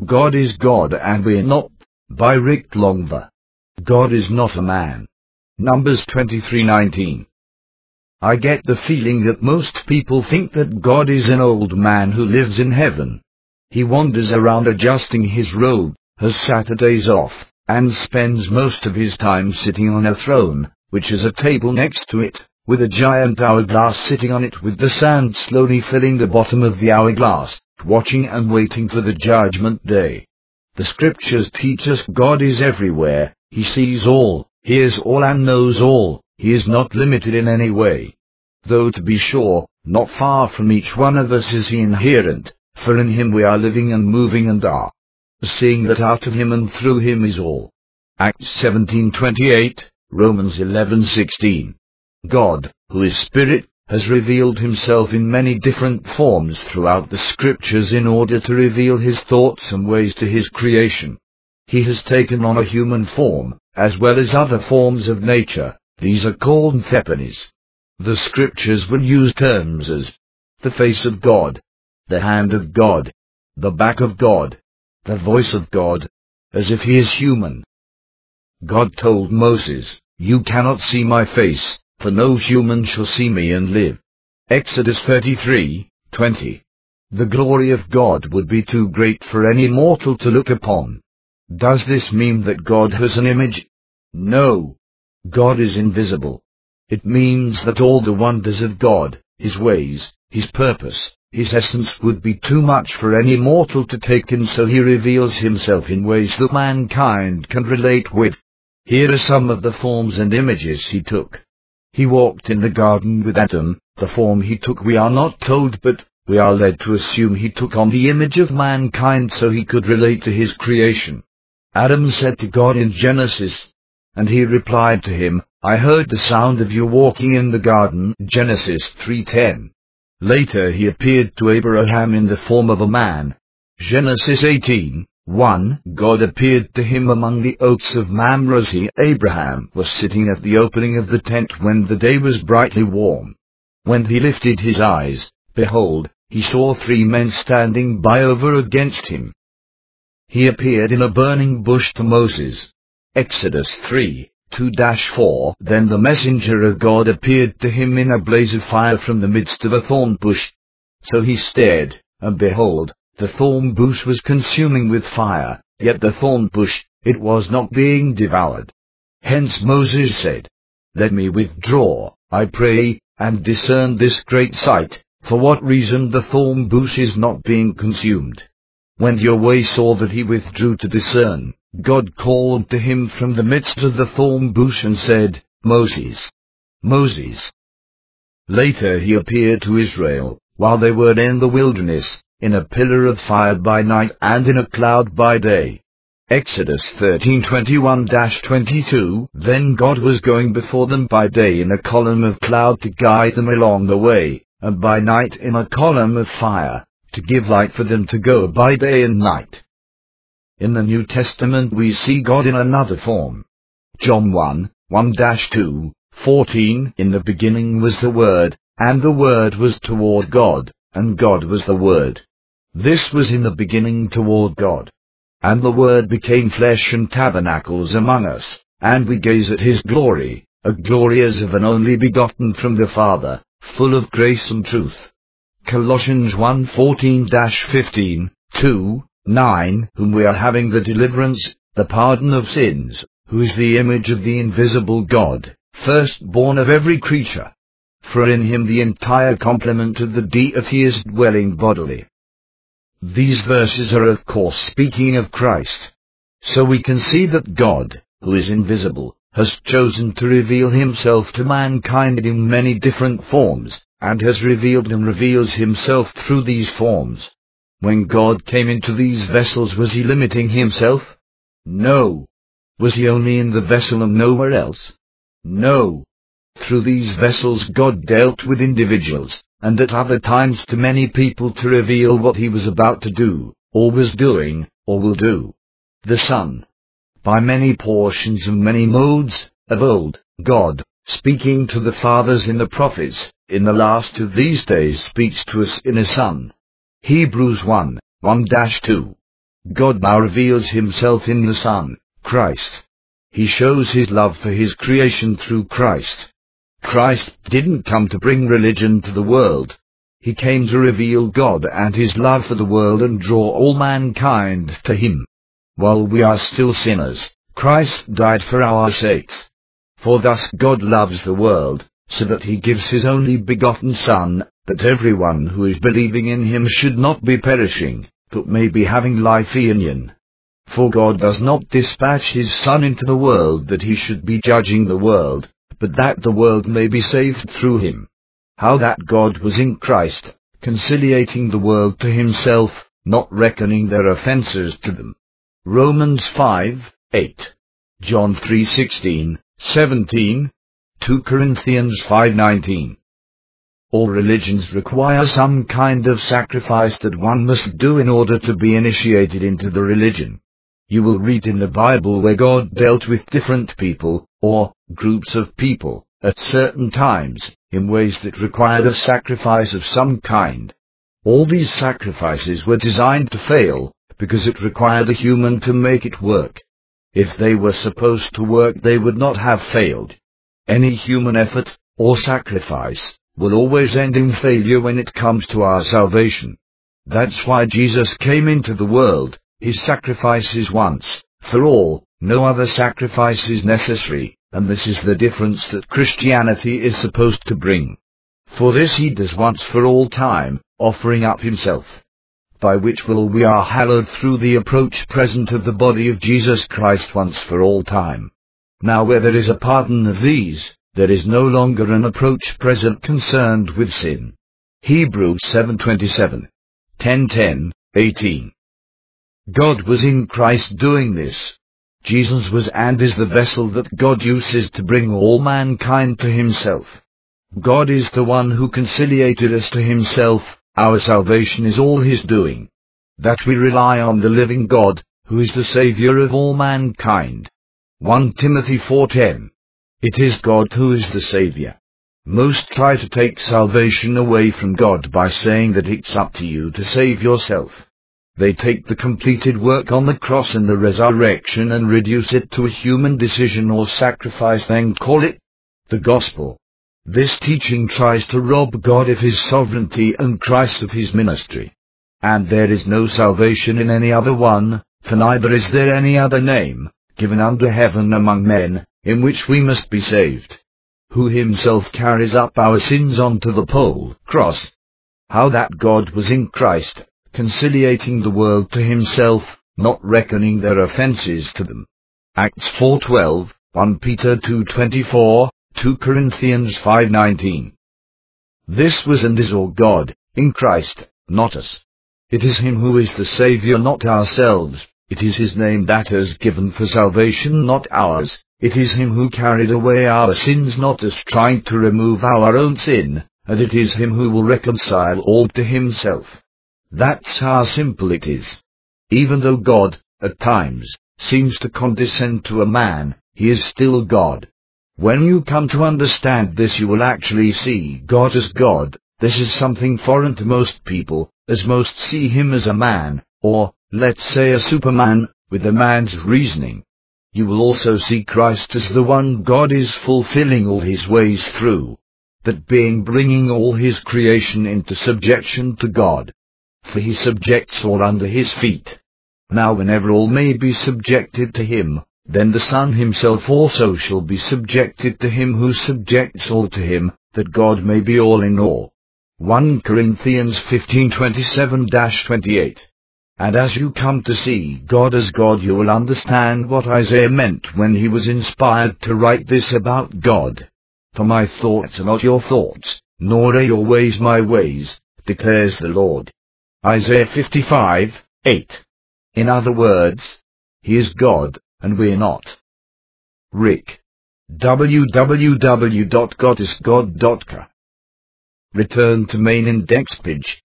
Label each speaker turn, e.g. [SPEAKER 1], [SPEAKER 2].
[SPEAKER 1] God is God and we're not, by Rick Longver. God is not a man. Numbers 23:19. I get the feeling that most people think that God is an old man who lives in heaven. He wanders around adjusting his robe, has Saturdays off, and spends most of his time sitting on a throne, which has a table next to it, with a giant hourglass sitting on it with the sand slowly filling the bottom of the hourglass, watching and waiting for the judgment day. The scriptures teach us God is everywhere, he sees all, hears all and knows all, he is not limited in any way. Though to be sure, not far from each one of us is he inherent, for in him we are living and moving and are. Seeing that out of him and through him is all. Acts 17:28, Romans 11:16. God, who is Spirit, has revealed himself in many different forms throughout the scriptures in order to reveal his thoughts and ways to his creation. He has taken on a human form, as well as other forms of nature. These are called theophanies. The scriptures will use terms as the face of God, the hand of God, the back of God, the voice of God, as if he is human. God told Moses, "You cannot see my face, for no human shall see me and live." Exodus 33:20. The glory of God would be too great for any mortal to look upon. Does this mean that God has an image? No. God is invisible. It means that all the wonders of God, his ways, his purpose, his essence would be too much for any mortal to take in, so he reveals himself in ways that mankind can relate with. Here are some of the forms and images he took. He walked in the garden with Adam. The form he took we are not told, but we are led to assume he took on the image of mankind so he could relate to his creation. Adam said to God in Genesis, and he replied to him, "I heard the sound of you walking in the garden." Genesis 3:10. Later he appeared to Abraham in the form of a man. Genesis 18:1. God appeared to him among the oaks of Mamre. Abraham was sitting at the opening of the tent when the day was brightly warm. When he lifted his eyes, behold, he saw 3 men standing by over against him. He appeared in a burning bush to Moses. Exodus 3:2-4. Then the messenger of God appeared to him in a blaze of fire from the midst of a thorn bush. So he stared, and behold, the thorn bush was consuming with fire, yet the thorn bush, it was not being devoured. Hence Moses said, "Let me withdraw, I pray, and discern this great sight, for what reason the thorn bush is not being consumed." When Yahweh saw that he withdrew to discern, God called to him from the midst of the thorn bush and said, "Moses, Moses." Later he appeared to Israel, while they were in the wilderness, in a pillar of fire by night and in a cloud by day. Exodus 13:21-22. Then God was going before them by day in a column of cloud to guide them along the way, and by night in a column of fire, to give light for them to go by day and night. In the New Testament we see God in another form. John 1:1-2, 14. In the beginning was the Word, and the Word was toward God, and God was the Word. This was in the beginning toward God. And the Word became flesh and tabernacles among us, and we gaze at his glory, a glory as of an only begotten from the Father, full of grace and truth. Colossians 1:14-15, 2:9. Whom we are having the deliverance, the pardon of sins, who is the image of the invisible God, firstborn of every creature. For in him the entire complement of the deity is dwelling bodily. These verses are of course speaking of Christ. So we can see that God, who is invisible, has chosen to reveal himself to mankind in many different forms, and has revealed and reveals himself through these forms. When God came into these vessels, was he limiting himself? No. Was he only in the vessel and nowhere else? No. Through these vessels God dealt with individuals, and at other times to many people to reveal what he was about to do, or was doing, or will do. The Son. By many portions and many modes, of old, God, speaking to the fathers in the prophets, in the last of these days speaks to us in a Son. Hebrews 1:1-2. God now reveals himself in the Son, Christ. He shows his love for his creation through Christ. Christ didn't come to bring religion to the world. He came to reveal God and his love for the world and draw all mankind to him. While we are still sinners, Christ died for our sakes. For thus God loves the world, so that he gives his only begotten Son, that everyone who is believing in him should not be perishing, but may be having life eternal. For God does not dispatch his Son into the world that he should be judging the world, but that the world may be saved through him. How that God was in Christ, conciliating the world to himself, not reckoning their offences to them. Romans 5:8. John 3:16, 17. 2 Corinthians 5:19. All religions require some kind of sacrifice that one must do in order to be initiated into the religion. You will read in the Bible where God dealt with different people, or groups of people, at certain times, in ways that required a sacrifice of some kind. All these sacrifices were designed to fail, because it required a human to make it work. If they were supposed to work, they would not have failed. Any human effort, or sacrifice, will always end in failure when it comes to our salvation. That's why Jesus came into the world. His sacrifice is once for all, no other sacrifice is necessary, and this is the difference that Christianity is supposed to bring. For this he does once for all time, offering up himself. By which will we are hallowed through the approach present of the body of Jesus Christ once for all time. Now where there is a pardon of these, there is no longer an approach present concerned with sin. Hebrews 7:27, 10:10, 18. God was in Christ doing this. Jesus was and is the vessel that God uses to bring all mankind to himself. God is the one who conciliated us to himself. Our salvation is all his doing. That we rely on the living God, who is the Savior of all mankind. 1 Timothy 4:10. It is God who is the Savior. Most try to take salvation away from God by saying that it's up to you to save yourself. They take the completed work on the cross and the resurrection and reduce it to a human decision or sacrifice, then call it the gospel. This teaching tries to rob God of his sovereignty and Christ of his ministry. And there is no salvation in any other one, for neither is there any other name, given under heaven among men, in which we must be saved. Who himself carries up our sins onto the cross. How that God was in Christ, conciliating the world to himself, not reckoning their offences to them. Acts 4:12, 1 Peter 2:24, 2 Corinthians 5:19. This was and is all God, in Christ, not us. It is him who is the Saviour, not ourselves. It is his name that is given for salvation, not ours. It is him who carried away our sins, not us trying to remove our own sin, and it is him who will reconcile all to himself. That's how simple it is. Even though God, at times, seems to condescend to a man, he is still God. When you come to understand this, you will actually see God as God. This is something foreign to most people, as most see him as a man, or, let's say, a superman, with a man's reasoning. You will also see Christ as the one God is fulfilling all his ways through. That being bringing all his creation into subjection to God. For he subjects all under his feet. Now whenever all may be subjected to him, then the Son himself also shall be subjected to him who subjects all to him, that God may be all in all. 1 Corinthians 15:27-28. And as you come to see God as God, you will understand what Isaiah meant when he was inspired to write this about God. For my thoughts are not your thoughts, nor are your ways my ways, declares the Lord. Isaiah 55:8. In other words, he is God, and we're not. Rick. www.godisgod.ca. Return to main index page.